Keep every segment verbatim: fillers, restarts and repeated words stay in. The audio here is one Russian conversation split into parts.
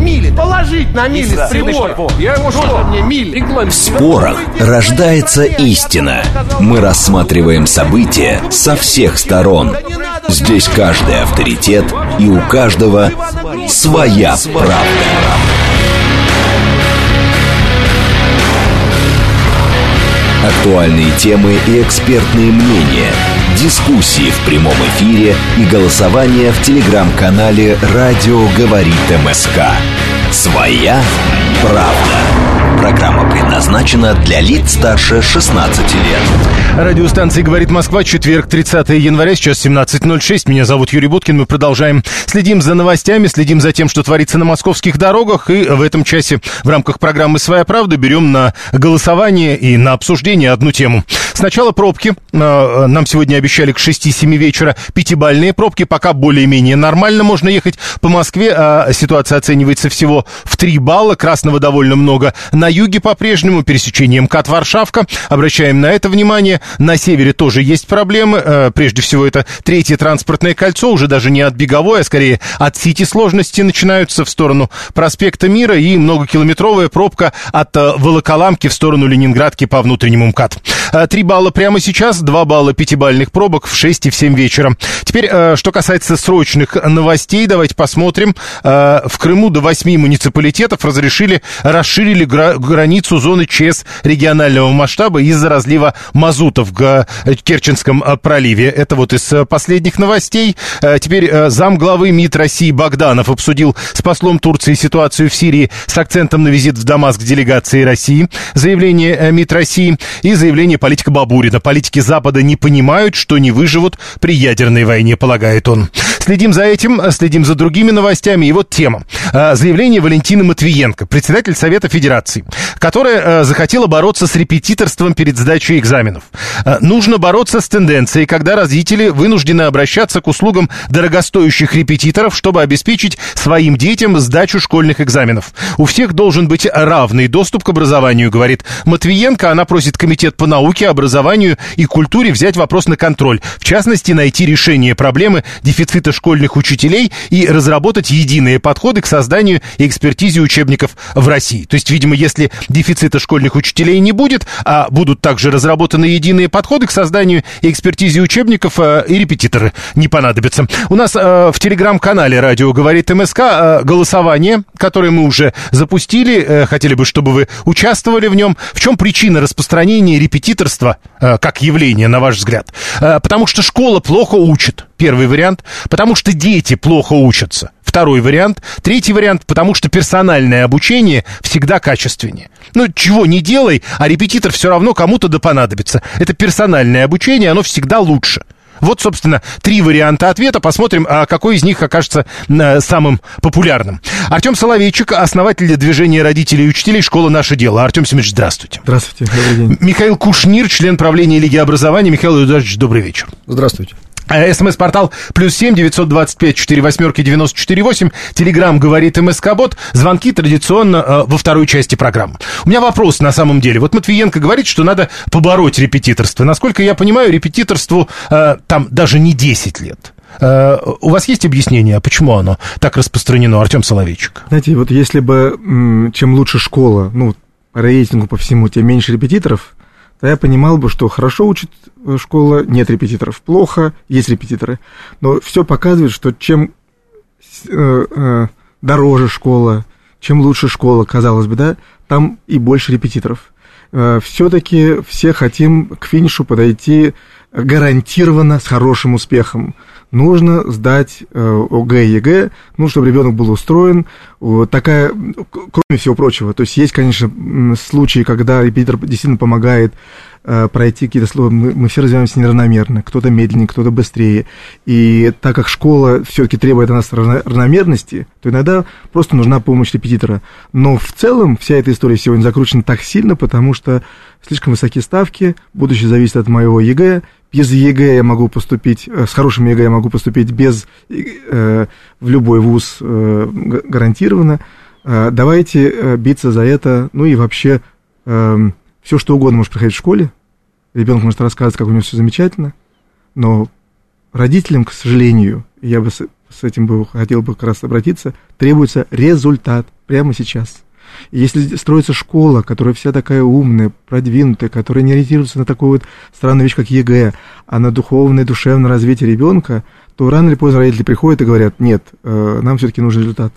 мили, положить на мили с прибора. Я ему что? Мне мили. В спорах рождается истина. Мы рассматриваем события со всех сторон. Здесь каждый авторитет, и у каждого своя правда. Актуальные темы и экспертные мнения, дискуссии в прямом эфире и голосование в телеграм-канале «Радио говорит МСК». «Своя правда». Программа предназначена для лиц старше шестнадцати лет. Радиостанция «Говорит Москва», четверг, тридцатое января, сейчас семнадцать ноль шесть. Меня зовут Юрий Буткин. Мы продолжаем. Следим за новостями, следим за тем, что творится на московских дорогах. И в этом часе в рамках программы «Своя правда» берем на голосование и на обсуждение одну тему. Сначала пробки. Нам сегодня обещали к шести-семи вечера пятибалльные пробки. Пока более-менее нормально можно ехать по Москве. А ситуация оценивается всего в три балла. Красного довольно много. На юге по-прежнему пересечение МКАД-Варшавка. Обращаем на это внимание. На севере тоже есть проблемы. Прежде всего, это третье транспортное кольцо. Уже даже не от Беговой, а скорее от Сити сложности начинаются в сторону проспекта Мира. И многокилометровая пробка от Волоколамки в сторону Ленинградки по внутреннему МКАД. Три балла прямо сейчас, два балла пятибалльных пробок в шесть и в семь вечера. Теперь, что касается срочных новостей, давайте посмотрим. В Крыму до восьми муниципалитетов разрешили, расширили границу зоны ЧС регионального масштаба из-за разлива мазута в Керченском проливе. Это вот из последних новостей. Теперь замглавы МИД России Богданов обсудил с послом Турции ситуацию в Сирии с акцентом на визит в Дамаск делегации России. Заявление МИД России и заявление политика Бабурина. Политики Запада не понимают, что не выживут при ядерной войне, полагает он. Следим за этим, следим за другими новостями. И вот тема. Заявление Валентины Матвиенко, председатель Совета Федерации, которая захотела бороться с репетиторством перед сдачей экзаменов. Нужно бороться с тенденцией, когда родители вынуждены обращаться к услугам дорогостоящих репетиторов, чтобы обеспечить своим детям сдачу школьных экзаменов. У всех должен быть равный доступ к образованию, говорит Матвиенко. Она просит Комитет по науке, образованию и культуре взять вопрос на контроль. В частности, найти решение проблемы дефицита школьных учителей и разработать единые подходы к созданию и экспертизе учебников в России. То есть, видимо, если дефицита школьных учителей не будет, а будут также разработаны единые подходы к созданию и экспертизе учебников, и репетиторы не понадобятся. У нас в телеграм-канале «Радио говорит МСК» голосование, которое мы уже запустили. Хотели бы, чтобы вы участвовали в нем. В чем причина распространения репетиторства как явление, на ваш взгляд? Потому что школа плохо учит. Первый вариант. Потому что дети плохо учатся. Второй вариант. Третий вариант, потому что персональное обучение всегда качественнее. Ну, чего не делай, а репетитор все равно кому-то да понадобится. Это персональное обучение, оно всегда лучше. Вот, собственно, три варианта ответа. Посмотрим, какой из них окажется самым популярным. Артем Соловейчик, основатель движения родителей и учителей «Школа. Наше дело». Артем Семенович, здравствуйте. Здравствуйте. Добрый день. Михаил Кушнир, член правления Лиги образования. Михаил Эдуардович, добрый вечер. Здравствуйте. СМС-портал плюс семь девятьсот двадцать пять четыре восьмерки девяносто четыре восемь. Телеграм говорит МСК-бот. Звонки традиционно э, во второй части программы. У меня вопрос на самом деле. Вот Матвиенко говорит, что надо побороть репетиторство. Насколько я понимаю, репетиторству э, там даже не десять лет. Э, у вас есть объяснение, почему оно так распространено, Артем Соловейчик? Знаете, вот если бы м, чем лучше школа, ну, по рейтингу, по всему, тем меньше репетиторов, то я понимал бы, что хорошо учит школа, нет репетиторов, плохо, есть репетиторы. Но все показывает, что чем э, э, дороже школа, чем лучше школа, казалось бы, да, там и больше репетиторов. Э, все-таки все хотим к финишу подойти гарантированно с хорошим успехом. Нужно сдать э, ОГЭ и ЕГЭ, ну, чтобы ребенок был устроен. Вот такая, кроме всего прочего, то есть есть, конечно, случаи, когда репетитор действительно помогает э, пройти какие-то слова. Мы, мы все развиваемся неравномерно, кто-то медленнее, кто-то быстрее. И так как школа все-таки требует от нас равномерности, то иногда просто нужна помощь репетитора. Но в целом вся эта история сегодня закручена так сильно, потому что слишком высокие ставки, будущее зависит от моего ЕГЭ. Без ЕГЭ я могу поступить, с хорошим ЕГЭ я могу поступить без, э, в любой вуз э, гарантированно. Э, давайте э, биться за это. Ну и вообще, э, все что угодно может происходить в школе. Ребенок может рассказывать, как у него все замечательно. Но родителям, к сожалению, я бы с этим бы хотел бы как раз обратиться, требуется результат прямо сейчас. И если строится школа, которая вся такая умная, продвинутая, которая не ориентируется на такую вот странную вещь, как ЕГЭ, а на духовное, душевное развитие ребенка, то рано или поздно родители приходят и говорят: нет, нам все-таки нужен результат.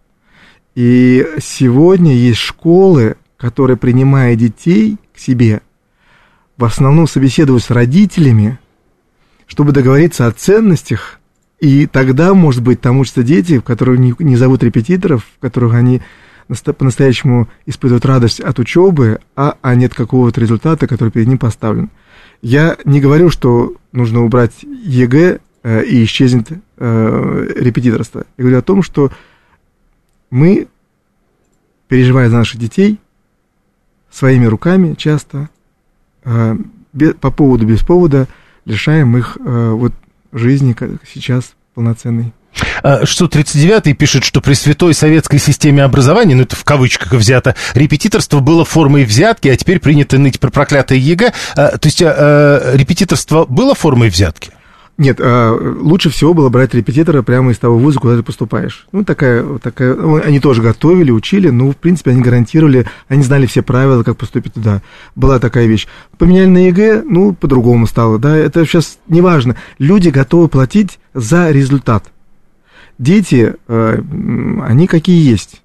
И сегодня есть школы, которые, принимая детей к себе, в основном собеседуют с родителями, чтобы договориться о ценностях, и тогда, может быть, там учатся дети, которые не, не зовут репетиторов, в которых они по-настоящему испытывают радость от учебы, а, а нет какого-то результата, который перед ним поставлен. Я не говорю, что нужно убрать ЕГЭ э, и исчезнет э, репетиторство. Я говорю о том, что мы, переживая за наших детей, своими руками часто, э, без, по поводу, без повода, лишаем их э, вот, жизни, как сейчас, полноценной. шестьсот тридцать девятый пишет, что при святой советской системе образования, ну это в кавычках взято, репетиторство было формой взятки, а теперь принято ныть про проклятое ЕГЭ. То есть репетиторство было формой взятки? Нет, лучше всего было брать репетитора прямо из того вуза, куда ты поступаешь. Ну, такая, такая, они тоже готовили, учили, но, в принципе, они гарантировали, они знали все правила, как поступить туда. Была такая вещь. Поменяли на ЕГЭ, ну, по-другому стало, да, это сейчас не важно. Люди готовы платить за результат. Дети, они какие есть.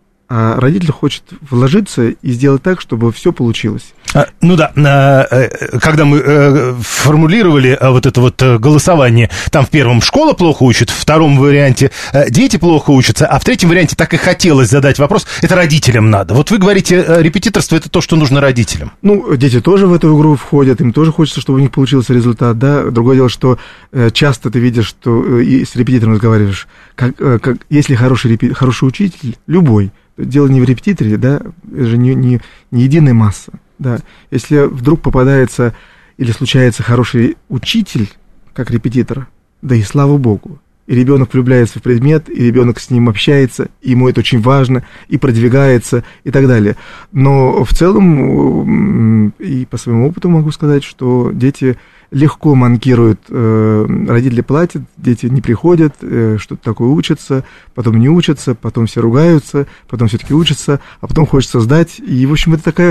А родитель хочет вложиться и сделать так, чтобы все получилось. А, ну да, когда мы формулировали вот это вот голосование, там в первом школа плохо учит, в втором варианте дети плохо учатся, а в третьем варианте так и хотелось задать вопрос, это родителям надо. Вот вы говорите, репетиторство — это то, что нужно родителям. Ну, дети тоже в эту игру входят, им тоже хочется, чтобы у них получился результат, да. Другое дело, что часто ты видишь, что и с репетитором разговариваешь, как, как, если хороший, репи, хороший учитель, любой, дело не в репетиторе, да, это же не, не, не единая масса, да. Если вдруг попадается или случается хороший учитель, как репетитор, да и слава богу, и ребенок влюбляется в предмет, и ребенок с ним общается, и ему это очень важно, и продвигается, и так далее. Но в целом, и по своему опыту могу сказать, что дети легко манкируют, родители платят, дети не приходят, что-то такое учатся, потом не учатся, потом все ругаются, потом все-таки учатся, а потом хочется сдать. И, в общем, это такая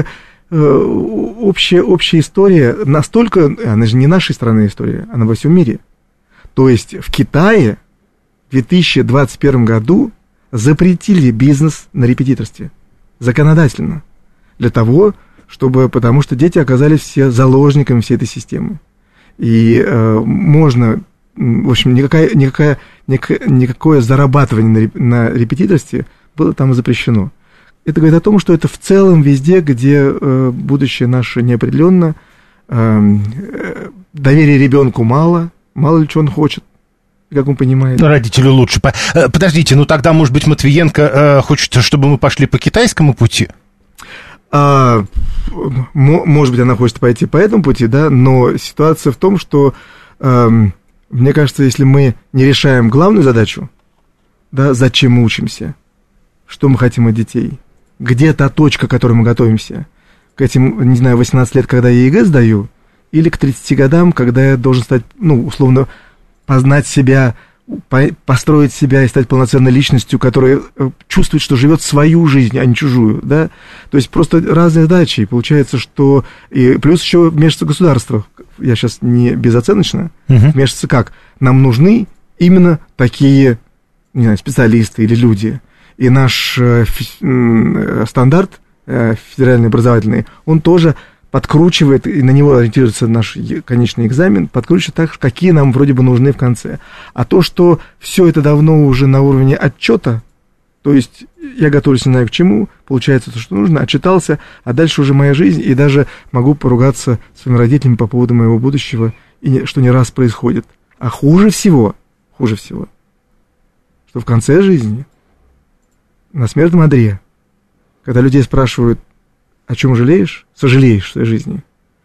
общая, общая история, настолько, она же не нашей страны история, она во всем мире. То есть в Китае в две тысячи двадцать первом году запретили бизнес на репетиторстве законодательно, для того, чтобы, потому что дети оказались все заложниками всей этой системы. И э, можно, в общем, никакая, никакая, никакое, никакое зарабатывание на, на репетиторстве было там запрещено. Это говорит о том, что это в целом везде, где э, будущее наше неопределенно, э, доверия ребенку мало, мало ли что он хочет, как он понимает. Родителю лучше. Подождите, ну тогда, может быть, Матвиенко э, хочет, чтобы мы пошли по китайскому пути? А, может быть, она хочет пойти по этому пути, да, но ситуация в том, что, э, мне кажется, если мы не решаем главную задачу, да, зачем мы учимся, что мы хотим от детей, где та точка, к которой мы готовимся, к этим, не знаю, восемнадцать лет, когда я ЕГЭ сдаю, или к тридцати годам, когда я должен стать, ну, условно, познать себя, построить себя и стать полноценной личностью, которая чувствует, что живет свою жизнь, а не чужую, да, то есть просто разные задачи, и получается, что, и плюс еще вмешивается государство, я сейчас не безоценочно, uh-huh. вмешивается как, нам нужны именно такие, не знаю, специалисты или люди, и наш э, фи, стандарт э, федеральный образовательный, он тоже подкручивает, и на него ориентируется наш конечный экзамен, подкручивает так, какие нам вроде бы нужны в конце. А то, что все это давно уже на уровне отчета, то есть я готовлюсь, не знаю к чему, получается то, что нужно, отчитался, а дальше уже моя жизнь, и даже могу поругаться с своими родителями по поводу моего будущего, и что не раз происходит. А хуже всего, хуже всего, что в конце жизни, на смертном одре, когда людей спрашивают, о чем жалеешь, сожалеешь в своей жизни,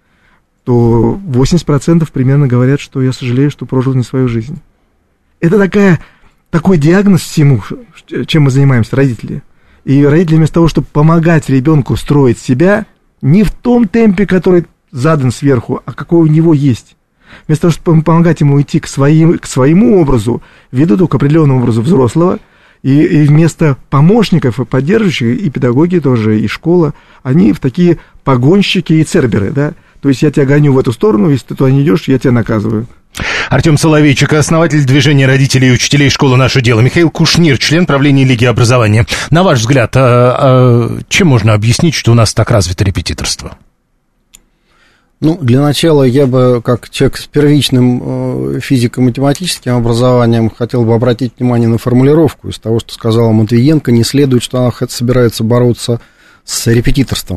то восемьдесят процентов примерно говорят, что я сожалею, что прожил не свою жизнь. Это такая, такой диагноз всему, чем мы занимаемся, родители. И родители вместо того, чтобы помогать ребенку строить себя, не в том темпе, который задан сверху, а какой у него есть. Вместо того, чтобы помогать ему идти к, своим, к своему образу, ведут к определенному образу взрослого, и, и вместо помощников и поддерживающих, и педагоги тоже, и школа, они в такие погонщики и церберы, да. То есть я тебя гоню в эту сторону, если ты туда не идешь, я тебя наказываю. Артем Соловейчик, основатель движения родителей и учителей школы «Наше дело». Михаил Кушнир, член правления Лиги образования. На ваш взгляд, а, а, чем можно объяснить, что у нас так развито репетиторство? Ну, для начала я бы, как человек с первичным физико-математическим образованием, хотел бы обратить внимание на формулировку. Из того, что сказала Матвиенко, не следует, что она собирается бороться с репетиторством.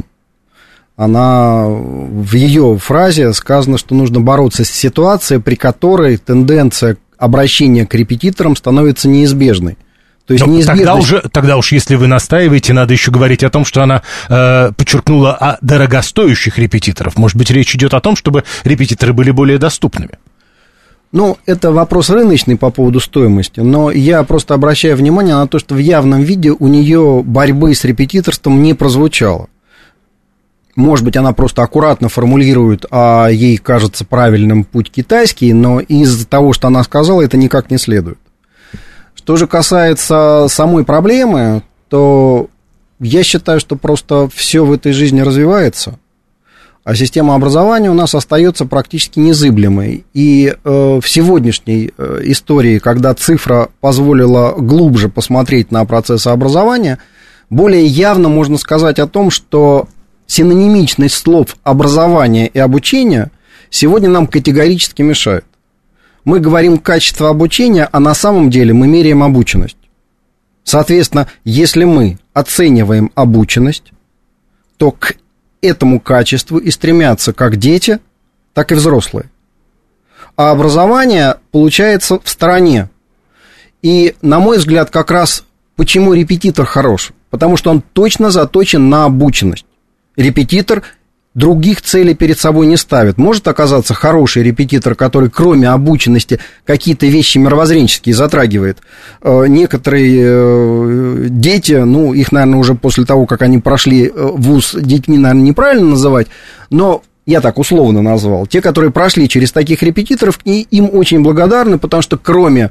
Она, в ее фразе сказано, что нужно бороться с ситуацией, при которой тенденция обращения к репетиторам становится неизбежной. То есть неизбежность... тогда, уже, тогда уж, если вы настаиваете, надо еще говорить о том, что она э, подчеркнула о дорогостоящих репетиторов. Может быть, речь идет о том, чтобы репетиторы были более доступными? Ну, это вопрос рыночный по поводу стоимости, но я просто обращаю внимание на то, что в явном виде у нее борьбы с репетиторством не прозвучало. Может быть, она просто аккуратно формулирует, а ей кажется правильным путь китайский, но из того, что она сказала, это никак не следует. Что же касается самой проблемы, то я считаю, что просто все в этой жизни развивается, а система образования у нас остается практически незыблемой. И э, в сегодняшней э, истории, когда цифра позволила глубже посмотреть на процессы образования, более явно можно сказать о том, что синонимичность слов образование и обучение сегодня нам категорически мешает. Мы говорим качество обучения, а на самом деле мы меряем обученность. Соответственно, если мы оцениваем обученность, то к этому качеству и стремятся как дети, так и взрослые. А образование получается в стороне. И, на мой взгляд, как раз почему репетитор хорош? Потому что он точно заточен на обученность. Репетитор других целей перед собой не ставит. Может оказаться хороший репетитор, который кроме обученности какие-то вещи мировоззренческие затрагивает. Некоторые дети, ну, их, наверное, уже после того, как они прошли вуз, детьми, наверное, неправильно называть, но я так условно назвал. Те, которые прошли через таких репетиторов, им очень благодарны, потому что кроме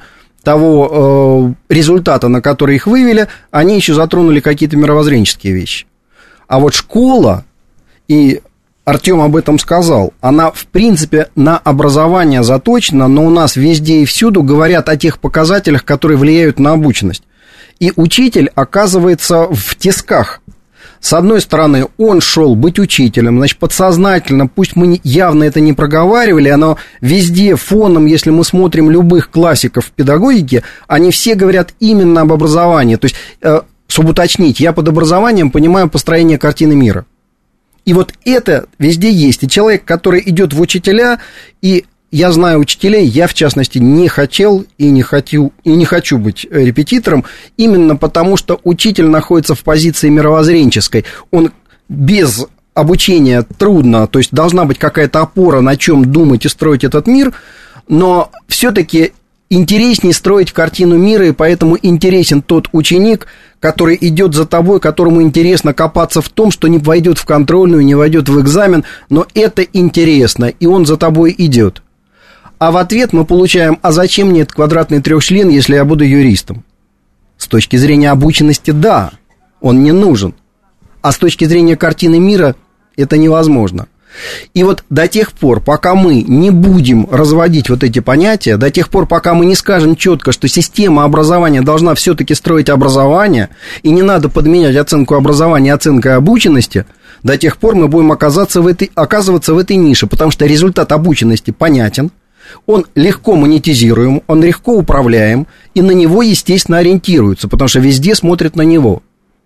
того результата, на который их вывели, они еще затронули какие-то мировоззренческие вещи. А вот школа, и Артем об этом сказал, она, в принципе, на образование заточена, но у нас везде и всюду говорят о тех показателях, которые влияют на обученность. И учитель оказывается в тисках. С одной стороны, он шел быть учителем, значит, подсознательно, пусть мы явно это не проговаривали, оно везде фоном, если мы смотрим любых классиков в педагогике, они все говорят именно об образовании. То есть, чтобы уточнить, я под образованием понимаю построение картины мира. И вот это везде есть. И человек, который идет в учителя, и я знаю учителей, я, в частности, не хотел и не хочу, и не хочу быть репетитором, именно потому, что учитель находится в позиции мировоззренческой. Он без обучения трудно, то есть должна быть какая-то опора, на чем думать и строить этот мир, но все-таки интереснее строить картину мира, и поэтому интересен тот ученик, который идет за тобой, которому интересно копаться в том, что не войдет в контрольную, не войдет в экзамен, но это интересно, и он за тобой идет. А в ответ мы получаем: а зачем мне этот квадратный трехчлен, если я буду юристом? С точки зрения обученности, да, он не нужен. А с точки зрения картины мира это невозможно. И вот до тех пор, пока мы не будем разводить вот эти понятия, до тех пор, пока мы не скажем четко, что система образования должна все-таки строить образование, и не надо подменять оценку образования оценкой обученности, до тех пор мы будем оказаться в этой, оказываться в этой нише, потому что результат обученности понятен, он легко монетизируем, он легко управляем, и на него, естественно, ориентируются, потому что везде смотрят на него.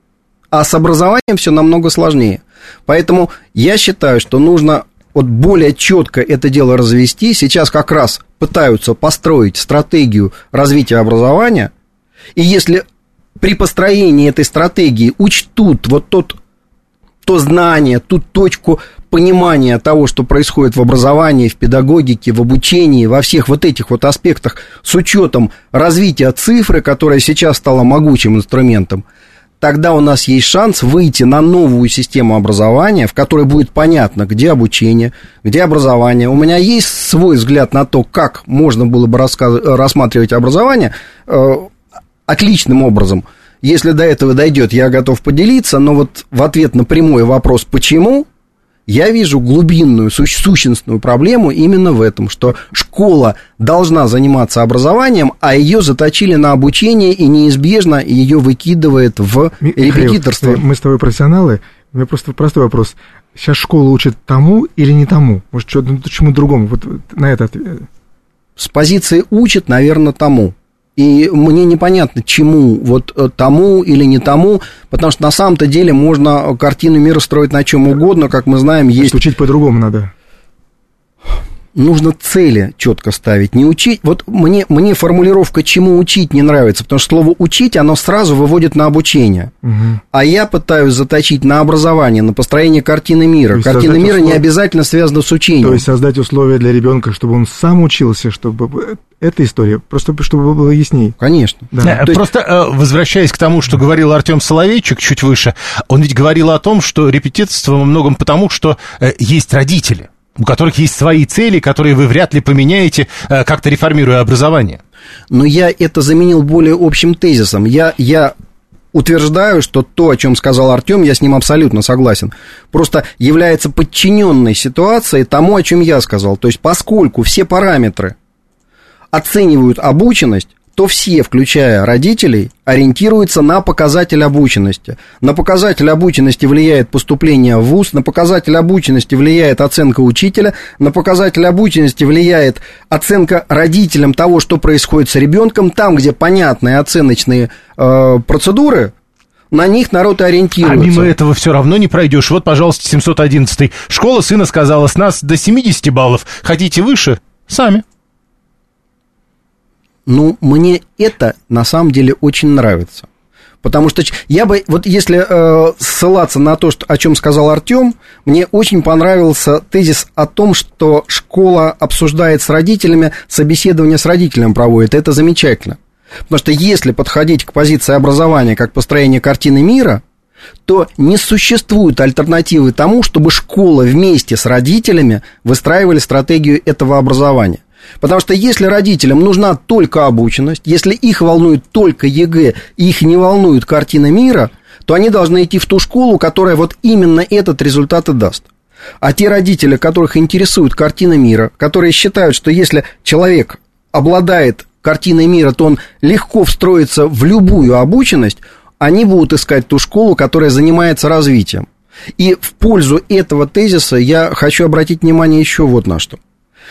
А с образованием все намного сложнее. Поэтому я считаю, что нужно вот более четко это дело развести. Сейчас как раз пытаются построить стратегию развития образования. И если при построении этой стратегии учтут вот тот, то знание, ту точку понимания того, что происходит в образовании, в педагогике, в обучении, во всех вот этих вот аспектах, с учетом развития цифры, которая сейчас стала могучим инструментом, тогда у нас есть шанс выйти на новую систему образования, в которой будет понятно, где обучение, где образование. У меня есть свой взгляд на то, как можно было бы рассказ... рассматривать образование э, отличным образом. Если до этого дойдет, я готов поделиться, но вот в ответ на прямой вопрос «почему?», я вижу глубинную, сущностную проблему именно в этом, что школа должна заниматься образованием, а ее заточили на обучение, и неизбежно ее выкидывает в репетиторство. Михаил, мы с тобой профессионалы, у меня просто простой вопрос. Сейчас школа учит тому или не тому? Может, что-то чему другому? Вот на это ответ. С позиции учит, наверное, тому. И мне непонятно, чему, вот тому или не тому, потому что на самом-то деле можно картину мира строить на чем угодно, как мы знаем, есть... Учить по-другому надо. Нужно цели четко ставить, не учить. Вот мне, мне формулировка «чему учить» не нравится, потому что слово «учить», оно сразу выводит на обучение. Угу. А я пытаюсь заточить на образование, на построение картины мира. Картина мира услов... не обязательно связана с учением. То есть создать условия для ребенка, чтобы он сам учился, чтобы... Эта история, просто чтобы было ясней. Конечно. Да. Просто есть... возвращаясь к тому, что говорил Артем Соловейчик чуть выше, он ведь говорил о том, что репетиторство во многом потому, что есть родители, у которых есть свои цели, которые вы вряд ли поменяете, как-то реформируя образование. Но я это заменил более общим тезисом. Я, я утверждаю, что то, о чем сказал Артем, я с ним абсолютно согласен, просто является подчиненной ситуацией тому, о чем я сказал. То есть, поскольку все параметры оценивают обученность, то все, включая родителей, ориентируются на показатель обученности. На показатель обученности влияет поступление в вуз, на показатель обученности влияет оценка учителя, на показатель обученности влияет оценка родителям того, что происходит с ребенком. Там, где понятные оценочные э, процедуры, на них народ и ориентируется. А мимо этого все равно не пройдешь. Вот, пожалуйста, семьсот одиннадцатый. Школа сына сказала, с нас до семьдесят баллов. Хотите выше? Сами. Ну, мне это на самом деле очень нравится. Потому что я бы, вот если э, ссылаться на то, что, о чем сказал Артем, мне очень понравился тезис о том, что школа обсуждает с родителями, собеседование с родителем проводит. Это замечательно. Потому что если подходить к позиции образования как построение картины мира, то не существует альтернативы тому, чтобы школа вместе с родителями выстраивали стратегию этого образования. Потому что если родителям нужна только обученность, если их волнует только ЕГЭ, и их не волнует картина мира, то они должны идти в ту школу, которая вот именно этот результат и даст. А те родители, которых интересует картина мира, которые считают, что если человек обладает картиной мира, то он легко встроится в любую обученность, они будут искать ту школу, которая занимается развитием. И в пользу этого тезиса я хочу обратить внимание еще вот на что.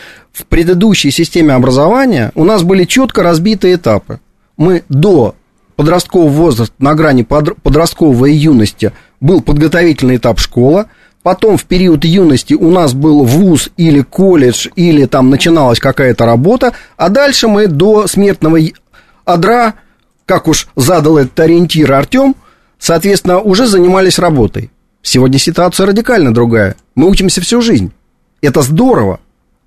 В предыдущей системе образования у нас были четко разбиты этапы. Мы до подросткового возраста, на грани подростковой юности, был подготовительный этап школа. Потом в период юности у нас был вуз или колледж, или там начиналась какая-то работа. А дальше мы до смертного одра, как уж задал этот ориентир Артем, соответственно, уже занимались работой. Сегодня ситуация радикально другая. Мы учимся всю жизнь. Это здорово.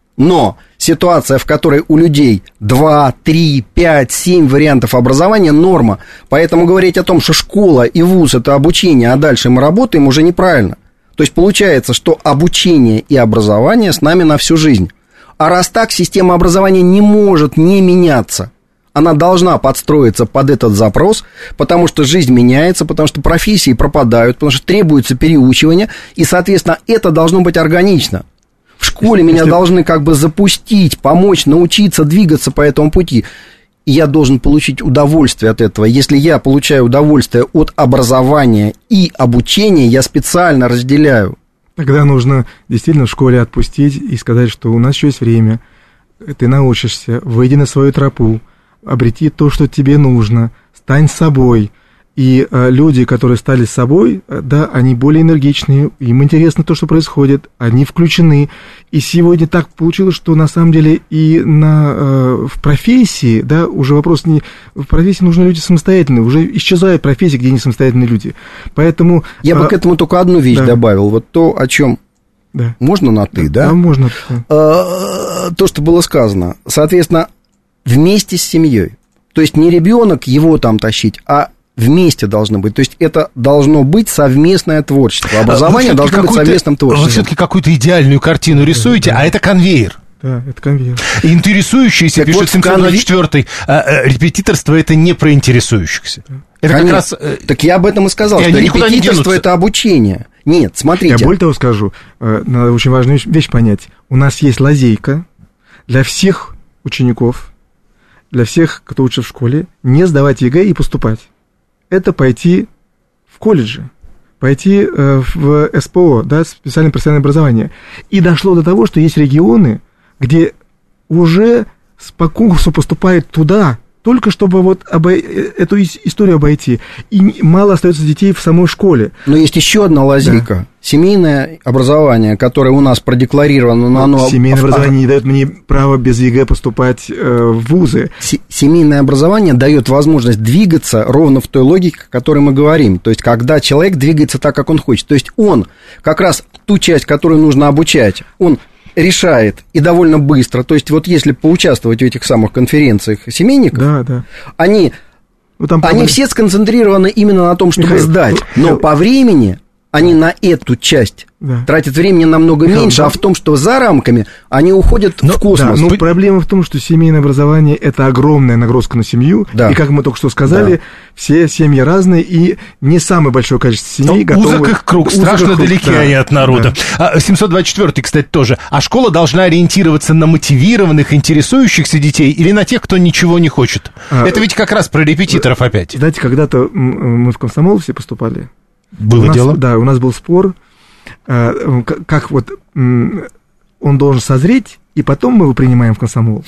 Но ситуация, в которой у людей два, три, пять, семь вариантов образования, норма. Поэтому говорить о том, что школа и вуз – это обучение, а дальше мы работаем, уже неправильно. То есть получается, что обучение и образование с нами на всю жизнь. А раз так, система образования не может не меняться. Она должна подстроиться под этот запрос, потому что жизнь меняется, потому что профессии пропадают, потому что требуется переучивание, и, соответственно, это должно быть органично. В школе меня Если... должны как бы запустить, помочь, научиться двигаться по этому пути. И я должен получить удовольствие от этого. Если я получаю удовольствие от образования и обучения, я специально разделяю. Тогда нужно действительно в школе отпустить и сказать, что у нас еще есть время. Ты научишься, выйди на свою тропу, обрети то, что тебе нужно, стань собой. И э, люди, которые стали собой, э, да, они более энергичные, им интересно то, что происходит, они включены. И сегодня так получилось, что на самом деле и на, э, в профессии, да, уже вопрос не... В профессии нужны люди самостоятельные, уже исчезают профессии, где не самостоятельные люди. Поэтому... Я э, бы к этому только одну вещь да. добавил, вот то, о чем... Да. Можно на «ты», да? Да, можно. Э, то, что было сказано. Соответственно, вместе с семьей. То есть не ребенок его там тащить, а... вместе должны быть. То есть это должно быть совместное творчество. Образование должно быть совместным творчеством. Вы все-таки какую-то идеальную картину рисуете, да, да. а это конвейер. Да, это конвейер. И интересующиеся, так пишет вот семьсот двадцать четвёрый, конве... репетиторство это не про интересующихся. Это Конечно. как раз... Так я об этом и сказал, и что репетиторство это обучение. Нет, смотрите. Я более того скажу, надо очень важную вещь понять. У нас есть лазейка для всех учеников, для всех, кто учится в школе, не сдавать ЕГЭ и поступать. Это пойти в колледжи, пойти в СПО, да, специальное профессиональное образование. И дошло до того, что есть регионы, где уже по конкурсу поступает туда, только чтобы вот обо... эту историю обойти. И мало остается детей в самой школе. Но есть еще одна лазейка. Да. Семейное образование, которое у нас продекларировано, но оно... Семейное образование не дает мне права без ЕГЭ поступать в вузы. Семейное образование дает возможность двигаться ровно в той логике, о которой мы говорим. То есть, когда человек двигается так, как он хочет. То есть, он как раз ту часть, которую нужно обучать, он... решает, и довольно быстро. То есть, вот если поучаствовать в этих самых конференциях семейников, да, да. они, ну, там, они все сконцентрированы именно на том, чтобы Михаил, сдать. Но Михаил. По времени они на эту часть да. тратят времени намного Михаил, меньше, да. а в том, что за рамками они уходят но, в космос. Да, но проблема в том, что семейное образование – это огромная нагрузка на семью, да. и, как мы только что сказали, да. все семьи разные, и не самое большое количество семей но готовы... Узок их круг, узок страшно их круг, далеки да. они от народа. Да. семьсот двадцать четвёрый, кстати, тоже. А школа должна ориентироваться на мотивированных, интересующихся детей или на тех, кто ничего не хочет? А, это ведь как раз про репетиторов опять. Знаете, когда-то мы в комсомол все поступали. Было у нас, дело? Да, у нас был спор, э, как вот э, он должен созреть, и потом мы его принимаем в комсомол.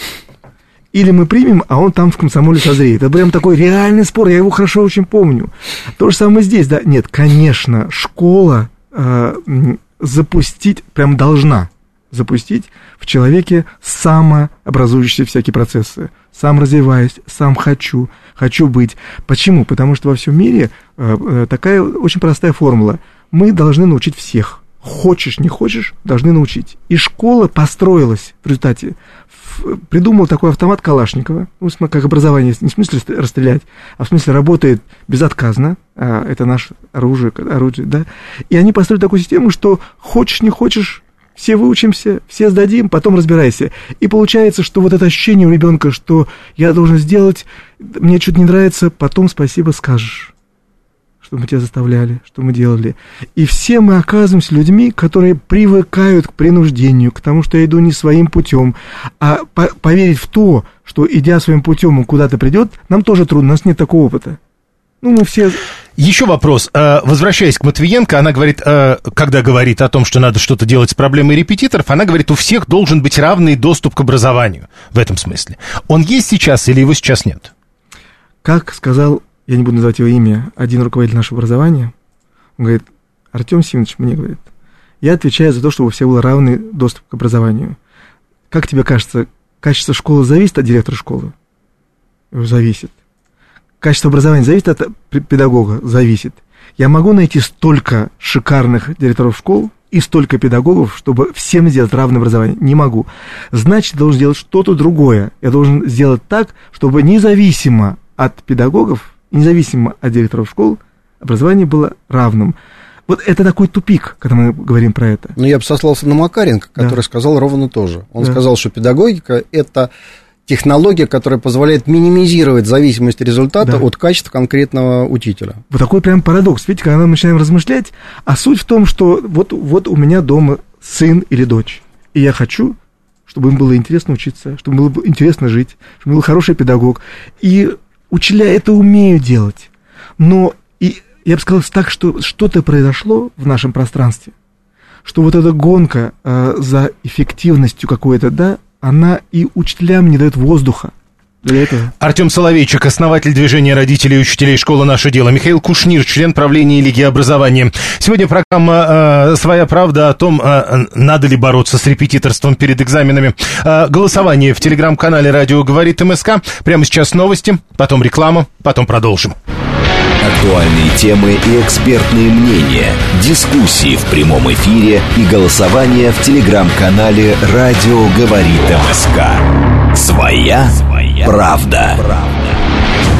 Или мы примем, а он там в комсомоле созреет. Это прям такой реальный спор, я его хорошо очень помню. То же самое здесь, да. Нет, конечно, школа э, запустить, прям должна запустить в человеке самообразующиеся всякие процессы. Сам развиваюсь, сам хочу, хочу быть. Почему? Потому что во всем мире э, такая очень простая формула. Мы должны научить всех. Хочешь, не хочешь, должны научить. И школа построилась в результате. В, придумал такой автомат Калашникова, ну, как образование, не в смысле расстрелять, а в смысле работает безотказно. А, это наше оружие, оружие, да. И они построили такую систему, что хочешь, не хочешь, все выучимся, все сдадим, потом разбирайся. И получается, что вот это ощущение у ребенка, что я должен сделать, мне что-то не нравится, потом спасибо скажешь, что мы тебя заставляли, что мы делали. И все мы оказываемся людьми, которые привыкают к принуждению, к тому, что я иду не своим путем. А по- поверить в то, что идя своим путем он куда-то придет, нам тоже трудно, у нас нет такого опыта. Ну, мы все... Еще вопрос. Возвращаясь к Матвиенко, она говорит, когда говорит о том, что надо что-то делать с проблемой репетиторов, она говорит, у всех должен быть равный доступ к образованию в этом смысле. Он есть сейчас или его сейчас нет? Как сказал, я не буду называть его имя, один руководитель нашего образования, он говорит, Артем Симонович мне говорит, я отвечаю за то, чтобы у всех был равный доступ к образованию. Как тебе кажется, качество школы зависит от директора школы? Зависит. Качество образования зависит от педагога? Зависит. Я могу найти столько шикарных директоров школ и столько педагогов, чтобы всем сделать равное образование? Не могу. Значит, я должен сделать что-то другое. Я должен сделать так, чтобы независимо от педагогов, независимо от директоров школ, образование было равным. Вот это такой тупик, когда мы говорим про это. Ну, я бы сослался на Макаренко, который да. сказал ровно то же. Он да. сказал, что педагогика – это... технология, которая позволяет минимизировать зависимость результата да. от качества конкретного учителя. Вот такой прям парадокс. Видите, когда мы начинаем размышлять, а суть в том, что вот, вот у меня дома сын или дочь, и я хочу, чтобы им было интересно учиться, чтобы им было интересно жить, чтобы был хороший педагог. И учителя это умеют делать. Но и я бы сказал так, что что-то произошло в нашем пространстве, что вот эта гонка э, за эффективностью какой-то, да, она и учителям не дает воздуха для этого. Артем Соловейчик, основатель движения родителей и учителей школы «Наше дело». Михаил Кушнир, член правления Лиги образования. Сегодня программа э, «Своя правда» о том, э, надо ли бороться с репетиторством перед экзаменами. Э, голосование в телеграм-канале «Радио говорит МСК». Прямо сейчас новости, потом реклама, потом продолжим. Актуальные темы и экспертные мнения, дискуссии в прямом эфире и голосование в телеграм-канале «Радио говорит МСК». Своя правда.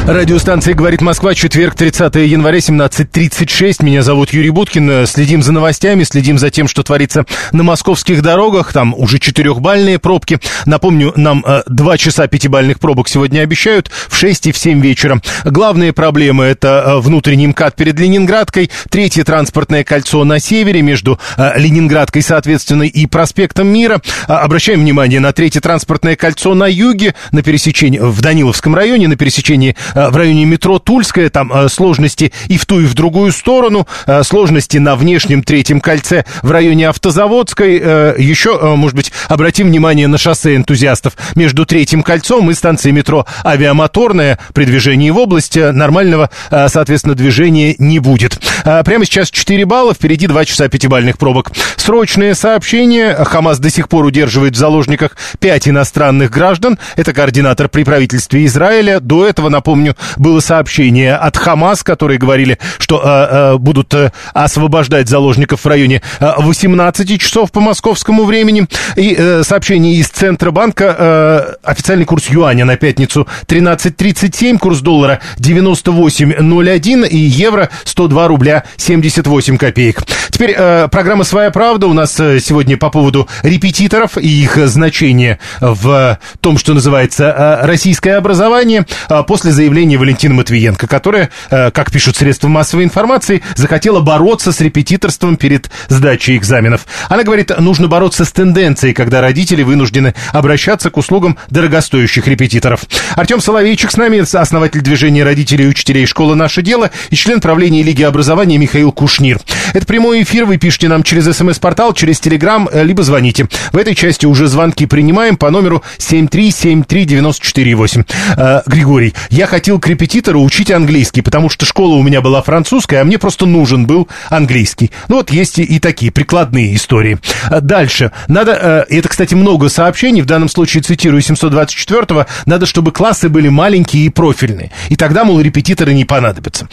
Радиостанция «Говорит Москва», четверг, тридцатое января, семнадцать тридцать шесть. Меня зовут Юрий Буткин. Следим за новостями, следим за тем, что творится на московских дорогах. Там уже четырехбальные пробки. Напомню, нам э, два часа пятибальных пробок сегодня обещают в шесть и в семь вечера. Главные проблемы — это э, внутренний МКАД перед Ленинградкой, третье транспортное кольцо на севере между э, Ленинградкой, соответственно, и проспектом Мира. Э, обращаем внимание на третье транспортное кольцо на юге, на пересечении, в Даниловском районе, на пересечении в районе метро Тульская, там э, сложности и в ту, и в другую сторону, э, сложности на внешнем третьем кольце в районе Автозаводской. Э, еще, э, может быть, обратим внимание на шоссе энтузиастов между третьим кольцом и станцией метро Авиамоторная. При движении в область нормального, э, соответственно, движения не будет. Э, прямо сейчас четыре балла, впереди два часа пятибальных пробок. Срочное сообщение. Хамас до сих пор удерживает в заложниках пять иностранных граждан. Это координатор при правительстве Израиля. До этого, напомню, было сообщение от Хамас, которые говорили, что э, э, будут э, освобождать заложников в районе э, восемнадцати часов по московскому времени. И э, сообщение из Центробанка. Э, официальный курс юаня на пятницу тринадцать тридцать семь, курс доллара девяносто восемь ноль один и евро сто два рубля семьдесят восемь копеек. Теперь э, программа «Своя правда» у нас э, сегодня по поводу репетиторов и их значения в том, что называется э, российское образование, э, после заявления Валентины Матвиенко, которая, э, как пишут средства массовой информации, захотела бороться с репетиторством перед сдачей экзаменов. Она говорит, нужно бороться с тенденцией, когда родители вынуждены обращаться к услугам дорогостоящих репетиторов. Артем Соловейчик с нами, основатель движения родителей и учителей «Школа. Наше дело», и член правления Лиги образования Михаил Кушнир. Это прямой эфир, вы пишите нам через СМС-портал, через Телеграм, либо звоните. В этой части уже звонки принимаем по номеру семь три семь три девять четыре восемь. Э, Григорий, я хотел к репетитору учить английский, потому что школа у меня была французская, а мне просто нужен был английский. Ну вот есть и, и такие прикладные истории. Дальше. Надо, это, кстати, много сообщений, в данном случае цитирую семьсот двадцать четвёртого, надо, чтобы классы были маленькие и профильные. И тогда, мол, репетиторы не понадобятся.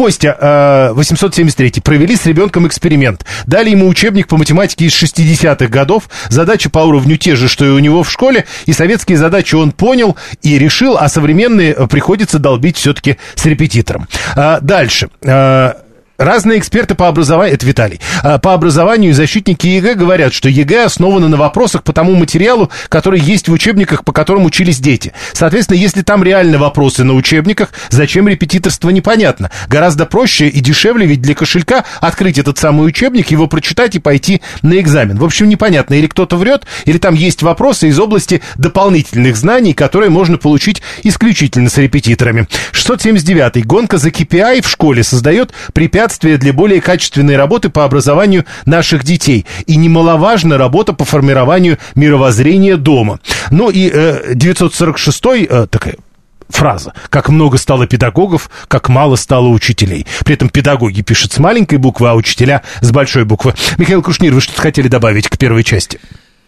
Костя, восемьсот семьдесят третий, провели с ребенком эксперимент. Дали ему учебник по математике из шестидесятых годов. Задачи по уровню те же, что и у него в школе. И советские задачи он понял и решил, а современные приходится долбить все-таки с репетитором. А, дальше. А, разные эксперты по образованию, это Виталий, по образованию и защитники ЕГЭ говорят, что ЕГЭ основано на вопросах по тому материалу, который есть в учебниках, по которым учились дети. Соответственно, если там реально вопросы на учебниках, зачем репетиторство, непонятно. Гораздо проще и дешевле ведь для кошелька открыть этот самый учебник, его прочитать и пойти на экзамен. В общем, непонятно, или кто-то врет, или там есть вопросы из области дополнительных знаний, которые можно получить исключительно с репетиторами. шестьсот семьдесят девятый. Гонка за кей пи ай в школе создает препятствия для более качественной работы по образованию наших детей. И немаловажна работа по формированию мировоззрения дома. Ну и э, девятьсот сорок шестой, э, такая фраза. Как много стало педагогов, как мало стало учителей. При этом педагоги пишут с маленькой буквы, а учителя с большой буквы. Михаил Кушнир, вы что-то хотели добавить к первой части?